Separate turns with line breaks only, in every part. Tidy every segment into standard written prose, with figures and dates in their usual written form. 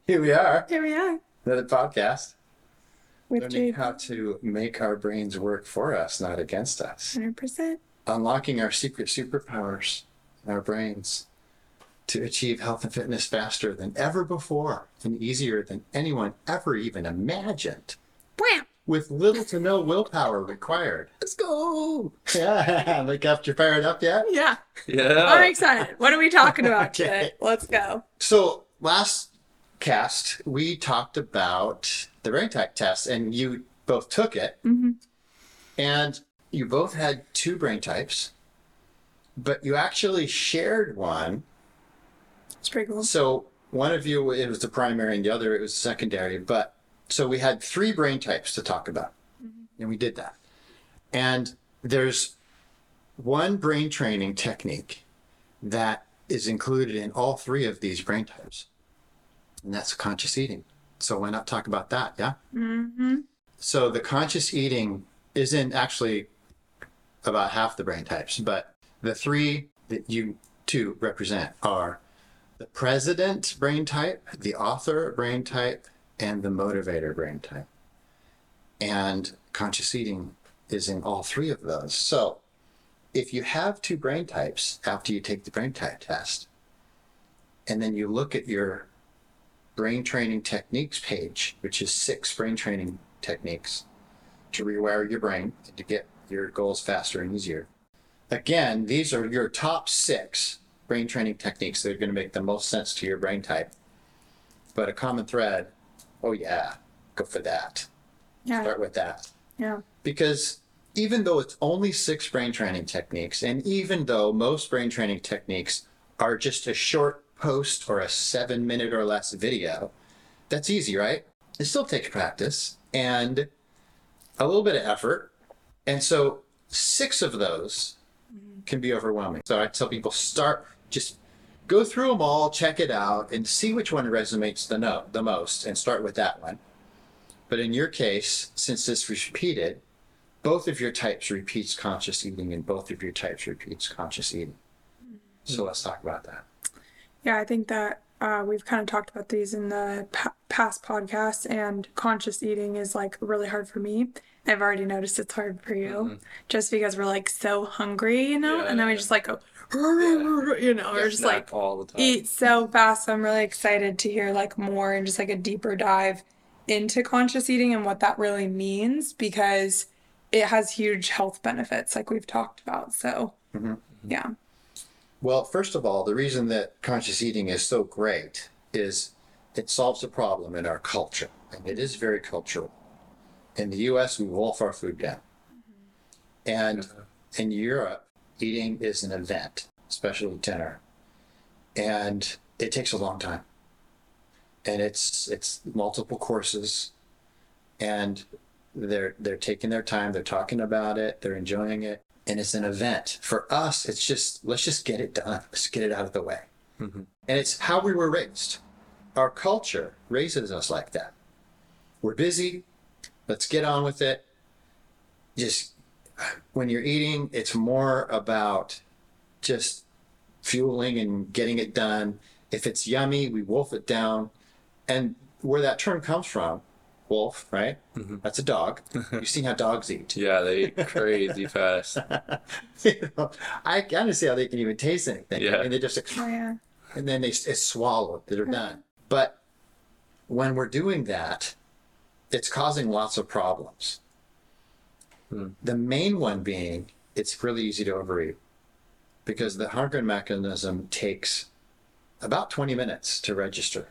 Here we are,
Here we are
another podcast,
with
learning
JP.
how to make our brains work for us, not against us.
100%.
Unlocking our secret superpowers in our brains to achieve health and fitness faster than ever before and easier than anyone ever even imagined,
Wham!
with little to no willpower required.
Let's go.
Yeah, like after fired up yet?
Yeah. I'm
Yeah.
excited. What are we talking about today?
Okay.
Let's go.
So last cast, we talked about the brain type test, and you both took it, and you both had two brain types, but you actually shared one.
It's pretty cool.
So one of you, it was the primary, and the other, it was secondary. But so we had three brain types to talk about, and we did that. And there's one brain training technique that is included in all three of these brain types, and that's conscious eating. So why not talk about that? Yeah.
Mm-hmm.
So the conscious eating isn't actually about half the brain types, but the three that you two represent are the president brain type, the author brain type, and the motivator brain type. And conscious eating is in all three of those. So if you have two brain types after you take the brain type test, and then you look at your brain training techniques page, which is 6 brain training techniques to rewire your brain and to get your goals faster and easier. Again, these are your top 6 brain training techniques that are going to make the most sense to your brain type. But a common thread, oh yeah, go for that.
Yeah.
Start with that.
Yeah.
Because even though it's only 6 brain training techniques, and even though most brain training techniques are just a short post or a 7-minute or less video, that's easy, right? It still takes practice and a little bit of effort. And so 6 of those can be overwhelming. So I tell people, just go through them all, check it out, and see which one resonates the most, and start with that one. But in your case, since this was repeated, both of your types repeats conscious eating, and both of your types repeats conscious eating. So let's talk about that.
Yeah, I think that we've kind of talked about these in the past podcasts, and conscious eating is like really hard for me. I've already noticed it's hard for you, just because we're like so hungry, and then we just like go, or just like
all the time.
eat so fast. So I'm really excited to hear like more and just like a deeper dive into conscious eating and what that really means, because it has huge health benefits like we've talked about. So yeah.
Well, first of all, the reason that conscious eating is so great is it solves a problem in our culture, and it is very cultural. In the US, we wolf our food down. And in Europe, eating is an event, especially dinner. And it takes a long time. And it's multiple courses, and they're taking their time, they're talking about it, they're enjoying it, and it's an event. For us, it's just, let's just get it done. Let's get it out of the way. And it's how we were raised. Our culture raises us like that. We're busy. Let's get on with it. Just when you're eating, it's more about just fueling and getting it done. If it's yummy, we wolf it down. And where that term comes from, wolf, right? That's a dog. You've seen how dogs eat.
Yeah, they eat crazy fast.
I kind of see how they can even taste anything.
Yeah.
I mean, they just,
Oh yeah.
and then it's swallowed. They're done. But when we're doing that, it's causing lots of problems. The main one being, it's really easy to overeat, because the hunger mechanism takes about 20 minutes to register.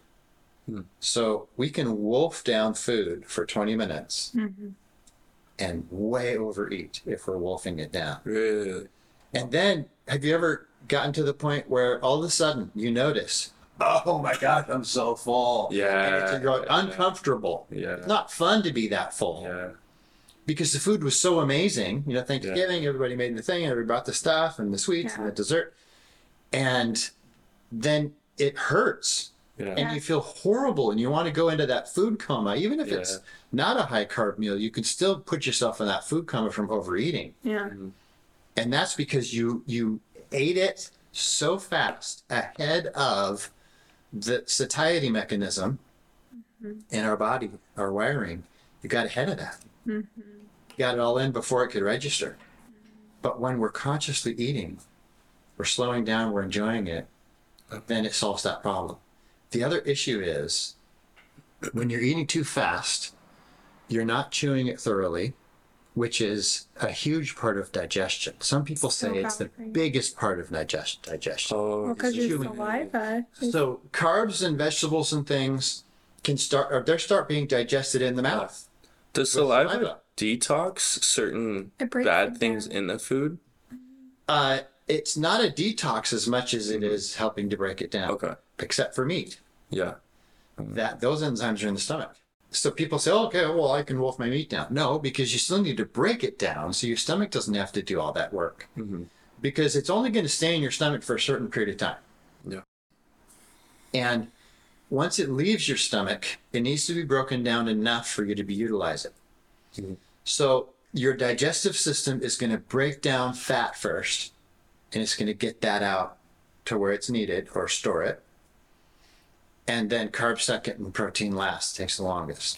So we can wolf down food for 20 minutes and way overeat if we're wolfing it down.
Really?
And then, have you ever gotten to the point where all of a sudden you notice, oh my gosh, I'm so full.
Yeah.
And you're uncomfortable.
Yeah.
It's not fun to be that full.
Yeah.
Because the food was so amazing. You know, Thanksgiving, everybody made the thing, and everybody brought the stuff and the sweets and the dessert. And then it hurts.
Yeah.
And you feel horrible, and you want to go into that food coma. Even if it's not a high carb meal, you can still put yourself in that food coma from overeating.
Yeah.
And that's because you ate it so fast ahead of the satiety mechanism in our body, our wiring, you got ahead of that. You got it all in before it could register. But when we're consciously eating, we're slowing down, we're enjoying it, then it solves that problem. The other issue is when you're eating too fast, you're not chewing it thoroughly, which is a huge part of digestion. Some people say
So
it's the
bad for you.
biggest part of digestion.
Oh,
Well, because
it's
your
chewing.
saliva.
So carbs and vegetables and things can start being digested in the mouth.
does
saliva.
saliva detox certain
It breaks
bad
it
things
down.
in the food?
It's not a detox as much as it is helping to break it down.
Okay.
Except for meat.
Yeah.
That those enzymes are in the stomach. So people say, oh, okay, well, I can wolf my meat down. No, because you still need to break it down so your stomach doesn't have to do all that work. Because it's only going to stay in your stomach for a certain period of time.
Yeah.
And once it leaves your stomach, it needs to be broken down enough for you to be utilize it. So your digestive system is going to break down fat first, and it's going to get that out to where it's needed or store it. And then carbs second and protein last, takes the longest.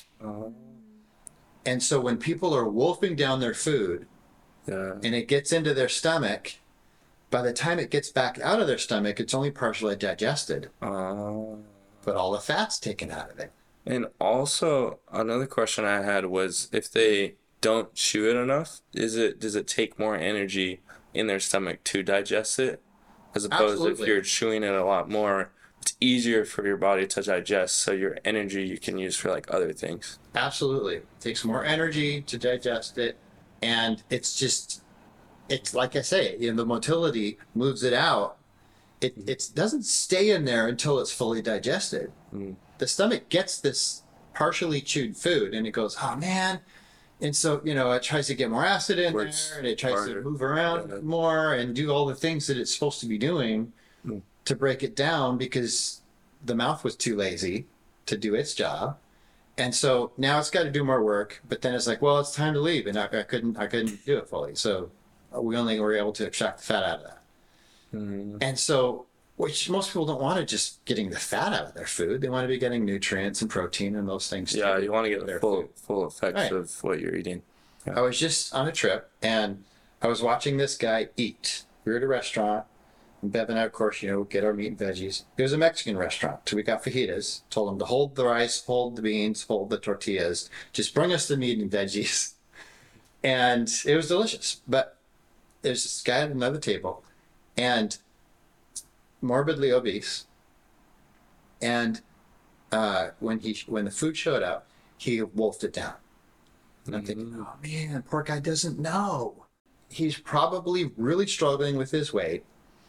And so when people are wolfing down their food
Yeah.
and it gets into their stomach, by the time it gets back out of their stomach, it's only partially digested, but all the fat's taken out of it.
And also another question I had was if they don't chew it enough, does it take more energy in their stomach to digest it? As opposed to if
Absolutely.
you're chewing it a lot more, it's easier for your body to digest, so your energy you can use for like other things.
Absolutely. It takes more energy to digest it. And it's like I say, the motility moves it out. It doesn't stay in there until it's fully digested. The stomach gets this partially chewed food and it goes, oh man. And so, it tries to get more acid in
Works
there and it tries
harder.
to move around
Yeah.
more and do all the things that it's supposed to be doing to break it down because the mouth was too lazy to do its job. And so now it's got to do more work, but then it's like, well, it's time to leave. And I couldn't do it fully. So we only were able to extract the fat out of that. And so, which most people don't want to just getting the fat out of their food. They want to be getting nutrients and protein and those things.
Yeah,
too,
you want to get
their
the full
food.
full effects
Right.
of what you're eating.
I was just on a trip and I was watching this guy eat. We were at a restaurant. And Bev and I, of course, get our meat and veggies. It was a Mexican restaurant. So we got fajitas. Told them to hold the rice, hold the beans, hold the tortillas. Just bring us the meat and veggies. And it was delicious. But there's this guy at another table and morbidly obese. And when the food showed up, he wolfed it down. And I'm thinking, oh man, poor guy doesn't know. He's probably really struggling with his weight,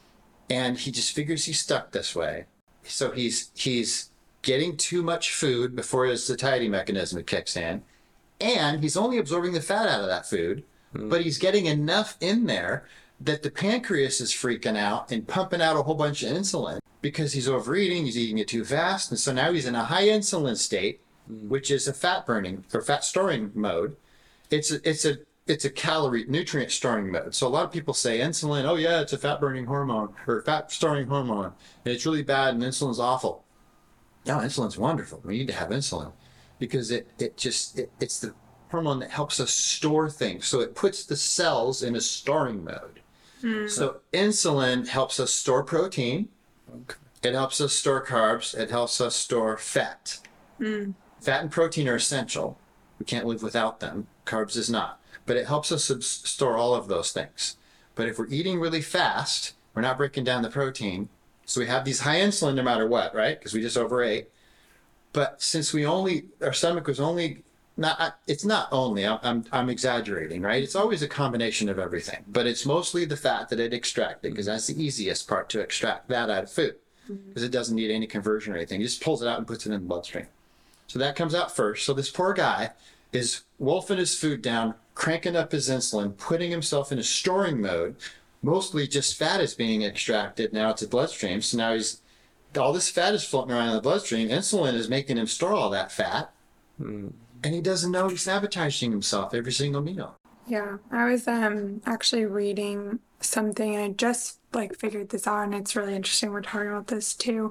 and he just figures he's stuck this way. So he's getting too much food before his satiety mechanism kicks in, and he's only absorbing the fat out of that food, but he's getting enough in there that the pancreas is freaking out and pumping out a whole bunch of insulin because he's overeating, he's eating it too fast, and so now he's in a high insulin state, which is a fat burning or fat storing mode. It's a calorie nutrient storing mode. So a lot of people say insulin, oh yeah, it's a fat burning hormone or fat storing hormone, and it's really bad and insulin's awful. No, insulin's wonderful. We need to have insulin because it's the hormone that helps us store things. So it puts the cells in a storing mode. So insulin helps us store protein. It helps us store carbs. It helps us store fat. Fat and protein are essential. We can't live without them. Carbs is not. But it helps us store all of those things. But if we're eating really fast, we're not breaking down the protein. So we have these high insulin no matter what, right? Because we just overate. But since our stomach was only, it's not only, I'm exaggerating, right? It's always a combination of everything. But it's mostly the fat that it extracted because that's the easiest part to extract that out of food. Because it doesn't need any conversion or anything. It just pulls it out and puts it in the bloodstream. So that comes out first. So this poor guy is wolfing his food down, cranking up his insulin, putting himself in a storing mode. Mostly just fat is being extracted. Now it's a bloodstream. So now all this fat is floating around in the bloodstream. Insulin is making him store all that fat. And he doesn't know he's sabotaging himself every single meal.
Yeah, I was actually reading something and I just figured this out and it's really interesting we're talking about this too.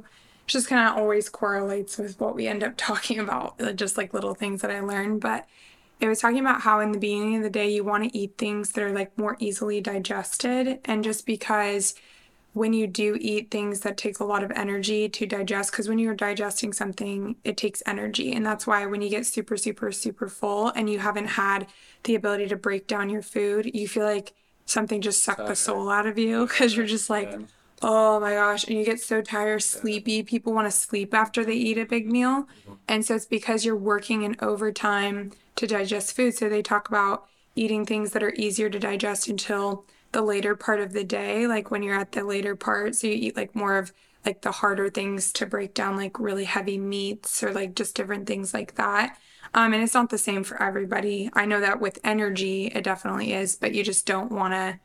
just kind of always correlates with what we end up talking about, just like little things that I learned. But it was talking about how in the beginning of the day, you want to eat things that are like more easily digested. And just because when you do eat things that take a lot of energy to digest, because when you're digesting something, it takes energy. And that's why when you get super, super, super full and you haven't had the ability to break down your food, you feel like something just sucked the soul out of you because you're just like, oh my gosh. And you get so tired, sleepy. People want to sleep after they eat a big meal. And so it's because you're working in overtime to digest food. So they talk about eating things that are easier to digest until the later part of the day, like when you're at the later part. So you eat like more of like the harder things to break down, like really heavy meats or like just different things like that. And it's not the same for everybody. I know that with energy, it definitely is, but you just don't want to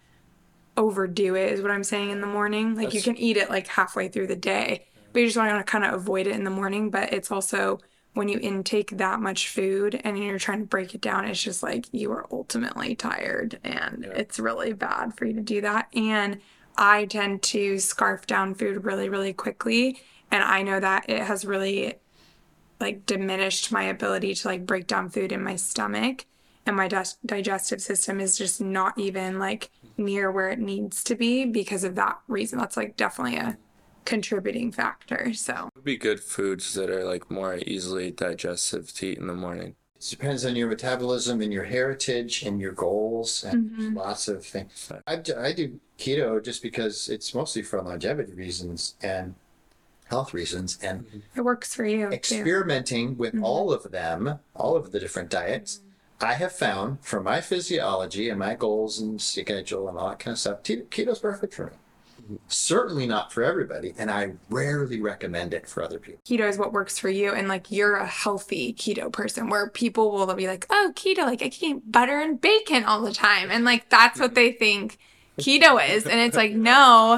overdo it, is what I'm saying, in the morning. Like you can eat it like halfway through the day, but you just want to kind of avoid it in the morning. But it's also when you intake that much food and you're trying to break it down, it's just like you are ultimately tired and it's really bad for you to do that. And I tend to scarf down food really, really quickly. And I know that it has really like diminished my ability to like break down food in my stomach. And my digestive system is just not even like near where it needs to be because of that reason. That's like definitely a contributing factor. So
Would be good foods that are like more easily digestive to eat in the morning.
It depends on your metabolism and your heritage and your goals and lots of things. I do keto just because it's mostly for longevity reasons and health reasons, and
it works for you too.
experimenting with all of them, all of the different diets. I have found from my physiology and my goals and schedule and all that kind of stuff, keto's perfect for me. Certainly not for everybody, and I rarely recommend it for other people.
Keto is what works for you, and like you're a healthy keto person where people will be like, oh, keto, like I can eat butter and bacon all the time, and like that's what they think keto is. And it's like, no.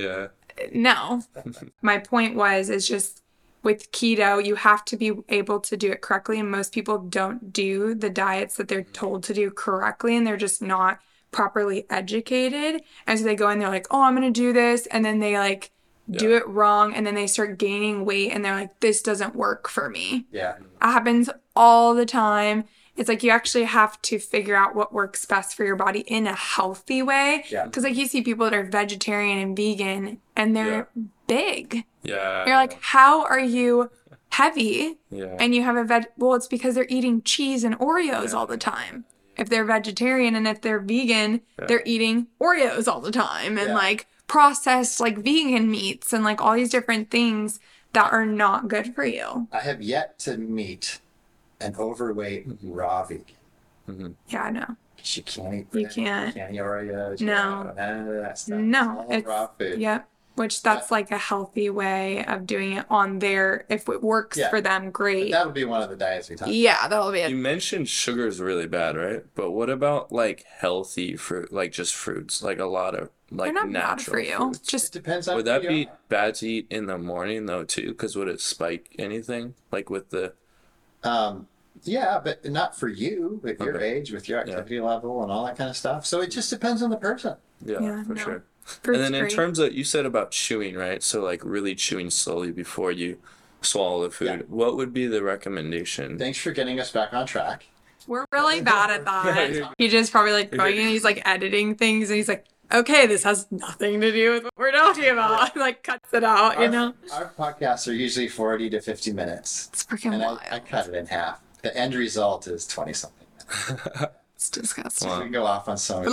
My point is just with keto, you have to be able to do it correctly, and most people don't do the diets that they're told to do correctly, and they're just not properly educated. And so they go in, they're like, oh, I'm going to do this. And then they like do it wrong. And then they start gaining weight and they're like, this doesn't work for me.
Yeah.
It happens all the time. It's like you actually have to figure out what works best for your body in a healthy way.
Yeah.
Because like you see people that are vegetarian and vegan and they're big.
Yeah.
You're like, how are you heavy?
Yeah.
And you have well, it's because they're eating cheese and Oreos all the time. If they're vegetarian, and if they're vegan, they're eating Oreos all the time and like processed like vegan meats and like all these different things that are not good for you.
I have yet to meet an overweight raw vegan.
Yeah, I know.
She can't eat
You
bread,
can't.
can't eat Oreos.
No.
None of that stuff.
No,
It's all raw food.
Yep. Which that's like a healthy way of doing it on their, if it works for them, great.
That would be one of the diets we talked about.
Yeah, that'll be
You
it.
mentioned sugar is really bad, right? But what about like healthy fruit, like just fruits, like a lot of like
They're not bad
natural
for you.
fruits?
It's just,
It depends on
Would that
who
be
you are.
bad to eat in the morning though too? Because would it spike anything like with the?
Yeah, but not for you with your
Okay.
age, with your activity level and all that kind of stuff. So it just depends on the person.
Yeah, for
no.
sure.
fruit's
And then in
great.
terms of you said about chewing, right? So like really chewing slowly before you swallow the food.
Yeah.
What would be the recommendation?
Thanks for getting us back on track.
We're really bad at that.
you're-
He just probably like going and he's like editing things and he's like, okay, this has nothing to do with what we're talking about. Like cuts it out, you know?
Our podcasts are usually 40 to 50 minutes.
It's freaking
And
wild.
I cut it in half. The end result is 20 something.
It's disgusting.
We can go off on some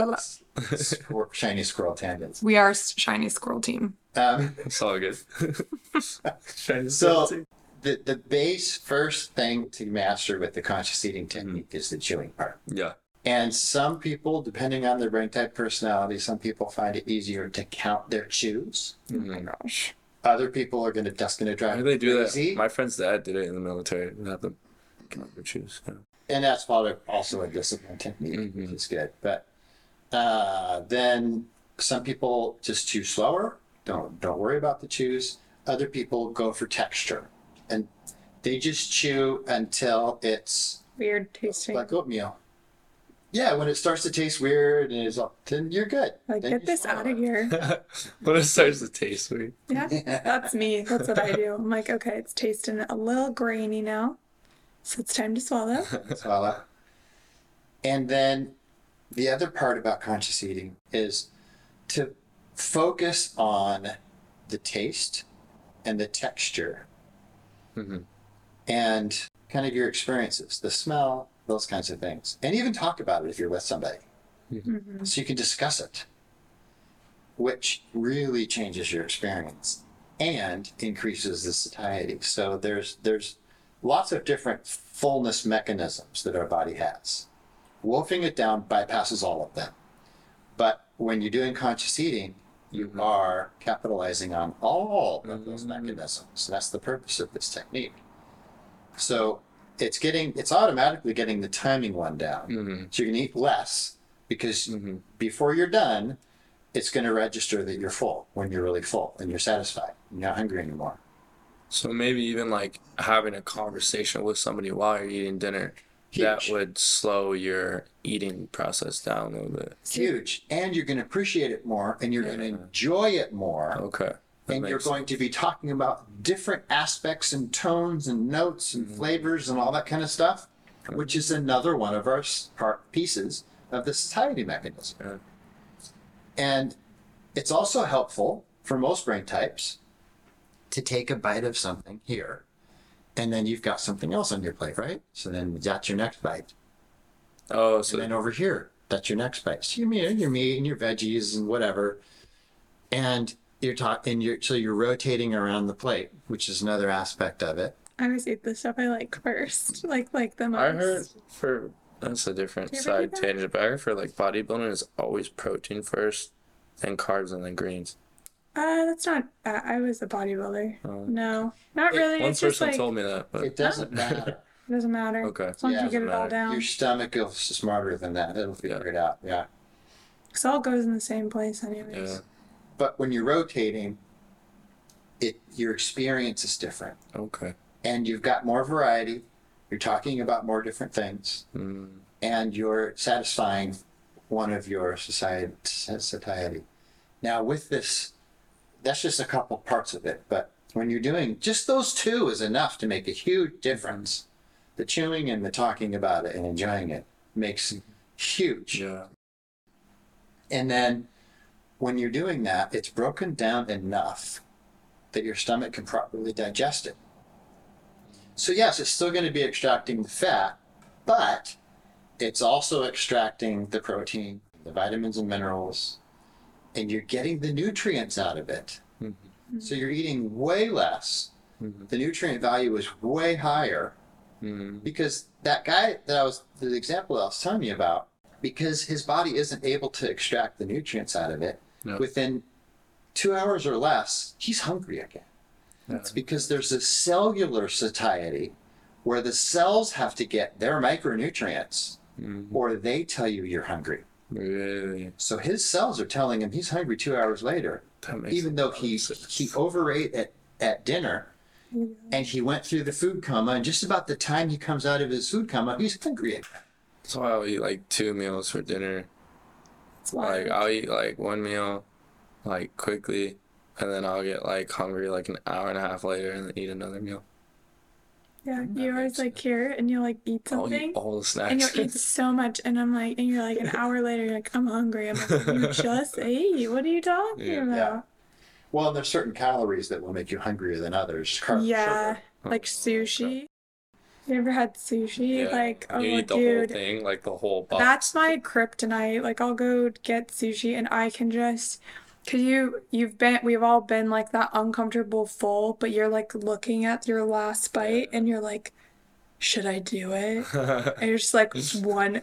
shiny squirrel tangents.
We are shiny squirrel team.
It's all good.
So the base first thing to master with the conscious eating technique is the chewing part.
Yeah.
And some people, depending on their brain type personality, some people find it easier to count their chews.
Oh my gosh.
Other people are just gonna drive
Why do they do
crazy.
that? My friend's dad did it in the military. They have them count their chews. Yeah.
And that's probably also a discipline technique, which is good. But then some people just chew slower. Don't worry about the chews. Other people go for texture, and they just chew until it's
Weird tasting.
like oatmeal. Yeah, when it starts to taste weird and it's all, then you're good.
Like,
Then
get
you
this
swallow
out of
it.
here.
When it starts to taste weird.
Yeah, that's me. That's what I do. I'm like, okay, it's tasting a little grainy now, so it's time to swallow.
Swallow. And then the other part about conscious eating is to focus on the taste and the texture
Mhm.
and kind of your experiences, the smell, those kinds of things. And even talk about it if you're with somebody.
Mhm.
So you can discuss it, which really changes your experience and increases the satiety. So there's lots of different fullness mechanisms that our body has. Wolfing it down bypasses all of them. But when you're doing conscious eating, you are capitalizing on all of those mechanisms. And that's the purpose of this technique. So it's automatically getting the timing one down. So you're gonna eat less because before you're done, it's gonna register that you're full when you're really full and you're satisfied. You're not hungry anymore.
So maybe even like having a conversation with somebody while you're eating dinner, that
Huge.
would slow your eating process down a little bit.
Huge. And you're gonna appreciate it more and you're gonna enjoy it more.
Okay. That
And you're
makes
going to be talking about different aspects and tones and notes and flavors and all that kind of stuff, which is another one of our pieces of the satiety mechanism.
Yeah.
And it's also helpful for most brain types to take a bite of something here, and then you've got something else on your plate, right? So then that's your next bite.
Oh,
And
so
then over here, that's your next bite. So your meat and your veggies and whatever. And so you're rotating around the plate, which is another aspect of it.
I always eat the stuff I like first, like the most.
I heard that's a different
Do you ever
side
do that?
tangent, but I heard for like bodybuilding is always protein first, then carbs, and then greens.
That's not. I was a bodybuilder. No, not really.
One
It's just
person
like
told me that, but
It doesn't matter.
it doesn't matter.
Okay.
As long as
Yeah,
you get it
doesn't
all
matter.
down.
Your stomach is smarter than that. It'll figure it out. Yeah.
Because all goes in the same place, anyways.
yeah.
But when you're rotating, your experience is different.
Okay.
And you've got more variety. You're talking about more different things. And you're satisfying one of your satiety. Now, with this, that's just a couple parts of it. But when you're doing just those two is enough to make a huge difference. The chewing and the talking about it and enjoying it makes huge.
Yeah.
And then when you're doing that, it's broken down enough that your stomach can properly digest it. So yes, it's still going to be extracting the fat, but it's also extracting the protein, the vitamins and minerals, and you're getting the nutrients out of it. So you're eating way less. The nutrient value is way higher because that guy the example I was telling you about, because his body isn't able to extract the nutrients out of it, within 2 hours or less, he's hungry again. It's because there's a cellular satiety where the cells have to get their micronutrients or they tell you you're hungry.
Really?
So his cells are telling him he's hungry 2 hours later,
That makes
even though
a lot
he
of sense.
he overate at dinner and he went through the food coma, and just about the time he comes out of his food coma, he's hungry again.
So I'll eat like 2 meals for dinner.
It's wild.
Like I'll eat like one meal, like quickly, and then I'll get like hungry like an hour and a half later, and then eat another meal.
Yeah, you always like here and you like eat
I'll
something
eat all the snacks.
and you'll eat so much and I'm like, and you're like an hour later, you're like, I'm hungry. I'm like, you just ate. What are you talking
Yeah.
about?
Yeah. Well, there's certain calories that will make you hungrier than others.
Yeah,
Sugar.
like sushi. You ever had sushi?
Yeah.
Like, oh,
You eat the
dude,
whole thing, like the whole box.
that's my kryptonite. Like, I'll go get sushi and I can just, cause we've all been like that uncomfortable full, but you're like looking at your last bite and you're like, should I do it? And you're just like, just one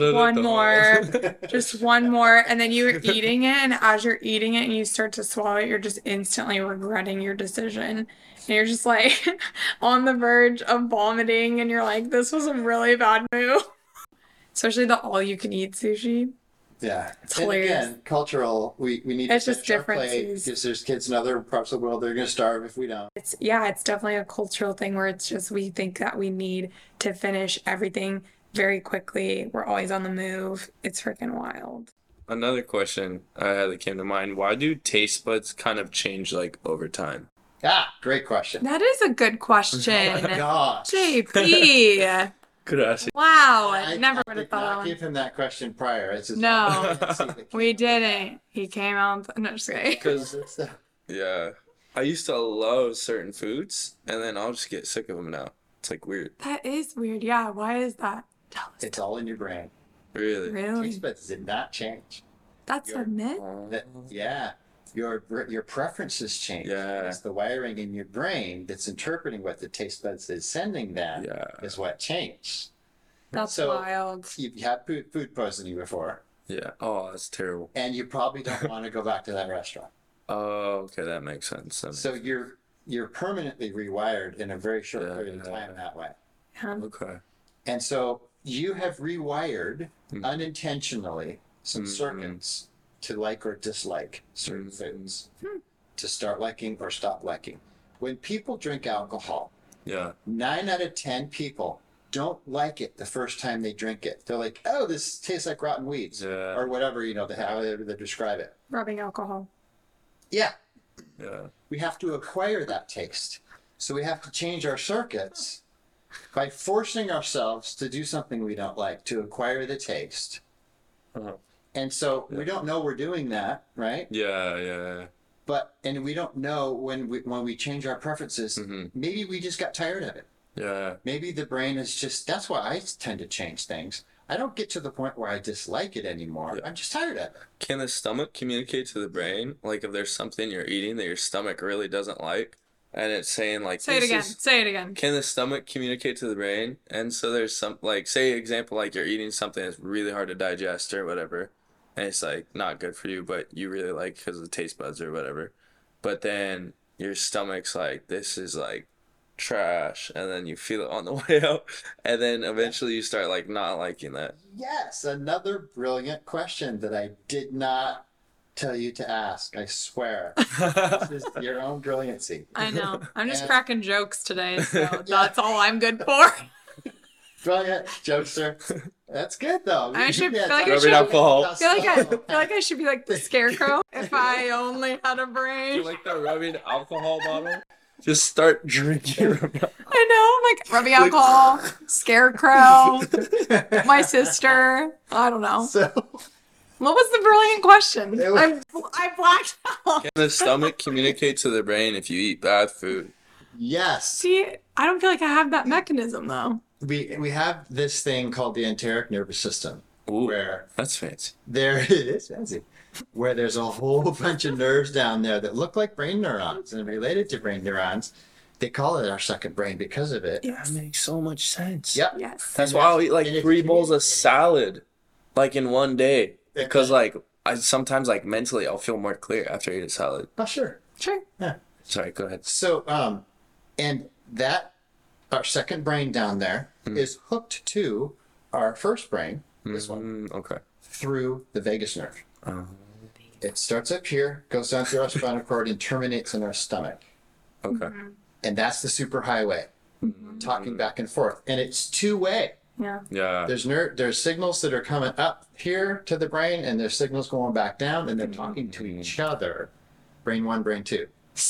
more, just one more. And then you're eating it. And as you're eating it and you start to swallow it, you're just instantly regretting your decision. And you're just like on the verge of vomiting. And you're like, this was a really bad move. Especially the all you can eat sushi.
Yeah.
It's
And
hilarious.
again, cultural, we need
It's
to
just
finish our plate
differences.
because there's kids in other parts of the world that are going to starve if we don't.
It's definitely a cultural thing where it's just we think that we need to finish everything very quickly. We're always on the move. It's freaking wild.
Another question I had that came to mind: why do taste buds kind of change like over time?
Great question.
That is a good
Oh
question.
my gosh.
JP.
Could ask
Wow.
I
Never
I
would
did
have thought
not
of
give
one.
him that question prior. It's his
No.
own tendency that
We
came
didn't. He came out. No, just kidding.
because
It's, uh,
yeah, I used to love certain foods, and then I'll just get sick of them now. It's like weird.
That is weird. Yeah. Why is that? Tell us.
it's all in your brain.
Really.
Really?
Taste buds did not change.
That's a myth.
That, yeah, your preferences change.
Yeah.
It's the wiring in your brain that's interpreting what the taste buds is sending them
Yeah.
is what changed.
That's
So-
wild.
You've had food poisoning before,
Yeah. Oh, that's terrible.
and you probably don't want to go back to that restaurant.
Oh, okay, that makes sense.
So you're permanently rewired in a very short
Yeah,
period of
yeah.
time that way.
Yeah.
Okay.
And so you have rewired
Mm.
unintentionally some
Mhm.
circuits to like or dislike certain
Mhm.
foods, to start liking or stop liking. When people drink alcohol,
Yeah.
9 out of 10 people don't like it the first time they drink it. They're like, oh, this tastes like rotten weeds,
Yeah.
or whatever, however they describe it.
Rubbing alcohol.
Yeah,
Yeah.
we have to acquire that taste. So we have to change our circuits by forcing ourselves to do something we don't like to acquire the taste.
Uh-huh.
And so we don't know we're doing that, right?
Yeah. Yeah.
And we don't know when we change our preferences,
Mhm.
maybe we just got tired of it.
Yeah.
Maybe the brain is just, that's why I tend to change things. I don't get to the point where I dislike it anymore.
Yeah.
I'm just tired of it.
Can the stomach communicate to the brain? Like if there's something you're eating that your stomach really doesn't like, and it's saying like,
Say it
"This
again.
is-"
Say it again.
Can the stomach communicate to the brain? And so there's some, like, say example, like you're eating something that's really hard to digest or whatever, and it's like not good for you, but you really like because of the taste buds or whatever. But then your stomach's like, this is like trash, and then you feel it on the way out, and then eventually you start like not liking that.
Yes, another brilliant question that I did not tell you to ask. I swear. This is your own brilliancy.
I know. I'm just
And-
cracking jokes today, so that's all I'm good for.
Brilliant, jokester. That's good though.
I should
Yeah,
feel like I
it's
should-
alcohol.
I feel like I should be like the scarecrow if I only had a brain.
You like the rubbing alcohol bottle? Just start drinking.
I know, like rubbing alcohol, scarecrow, my sister. I don't know.
So
What was the brilliant question?
It was-
I blacked out.
Can the stomach communicate to the brain if you eat bad food?
yes,
See, I don't feel like I have that mechanism though.
we have this thing called the enteric nervous system,
Ooh,
where
that's fancy.
there it is fancy, where there's a whole bunch of nerves down there that look like brain neurons and related to brain neurons. They call it our second brain because of it.
Yes.
That makes so much sense.
Yep.
Yes.
That's
And
why I'll eat like
and if
3
you-
bowls of salad, like in one day, because like I sometimes like mentally I'll feel more clear after I eat a salad.
Oh, sure.
Sure.
Sorry, go ahead.
So, and that our second brain down there is hooked to our first brain, this one,
Okay.
through the vagus nerve.
Uh,
It starts up here, goes down through our spinal cord, and terminates in our stomach.
okay.
And that's the superhighway, talking back and forth. And it's two-way.
Yeah.
Yeah.
There's signals that are coming up here to the brain, and there's signals going back down, and they're talking to each other. Brain one, brain two.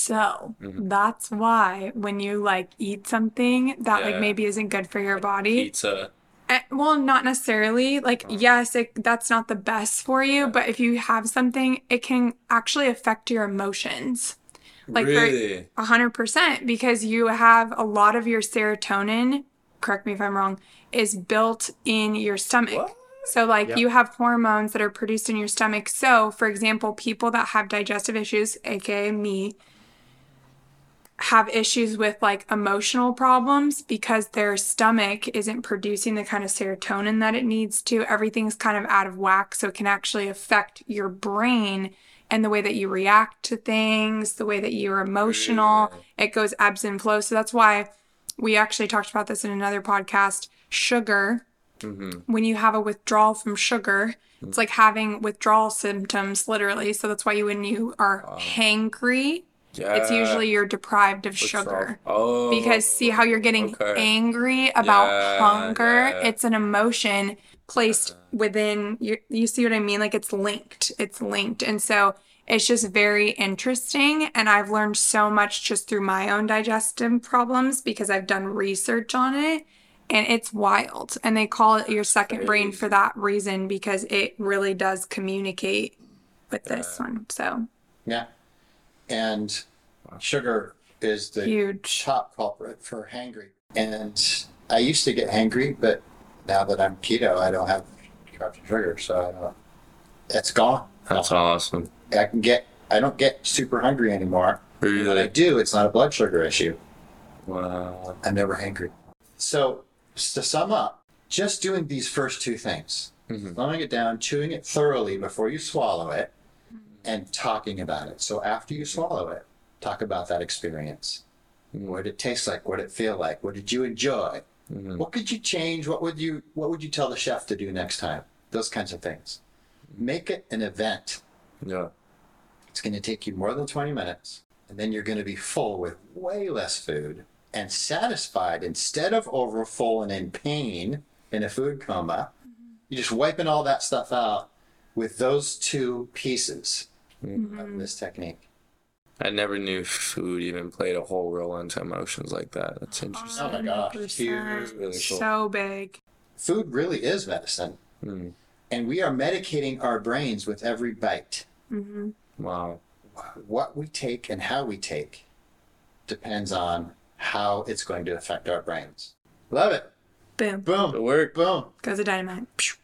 So that's why when you like eat something that
Yeah.
like maybe isn't good for your body,
Pizza.
well, not necessarily. Like, yes, that's not the best for you, but if you have something, it can actually affect your emotions. Like,
Really?
100%, because you have a lot of your serotonin, correct me if I'm wrong, is built in your stomach.
What?
So, like,
Yep.
you have hormones that are produced in your stomach. So, for example, people that have digestive issues, aka me, have issues with like emotional problems because their stomach isn't producing the kind of serotonin that it needs to. Everything's kind of out of whack. So it can actually affect your brain and the way that you react to things, the way that you're emotional.
Really?
It goes ebbs and flows. So that's why we actually talked about this in another podcast. Sugar, when you have a withdrawal from sugar, it's like having withdrawal symptoms, literally. So that's why when you are hangry, It's usually you're deprived of
What's
sugar.
wrong? Oh,
Because see how you're getting
okay.
angry about
Yeah,
hunger?
yeah.
It's an emotion placed within you see what I mean? Like it's linked. It's linked. And so it's just very interesting. And I've learned so much just through my own digestive problems because I've done research on it. And it's wild. And they call it your second brain for that reason because it really does communicate with this one. So
Yeah. And sugar is the
huge.
top culprit for hangry. And I used to get hangry, but now that I'm keto, I don't have carbs and sugar, so I don't. It's gone.
That's awesome.
I don't get super hungry anymore. And when I
Really?
do, it's not a blood sugar issue.
Wow.
I'm never hangry. So to sum up, just doing these first two things, slowing it down, chewing it thoroughly before you swallow it, and talking about it. So after you swallow it, talk about that experience. What did it taste like? What did it feel like? What did you enjoy? What could you change? What would you tell the chef to do next time? Those kinds of things. Make it an event.
Yeah.
It's going to take you more than 20 minutes, and then you're going to be full with way less food and satisfied instead of overfull and in pain in a food coma. You're just wiping all that stuff out with those two pieces of this technique.
I never knew food even played a whole role into emotions like that. That's interesting.
Oh my gosh,
100%.
huge.
Really cool.
So big.
Food really is medicine. And we are medicating our brains with every bite.
Wow.
What we take and how we take depends on how it's going to affect our brains. Love it.
Boom.
Boom.
Good work.
Boom.
Goes a dynamite. Phew.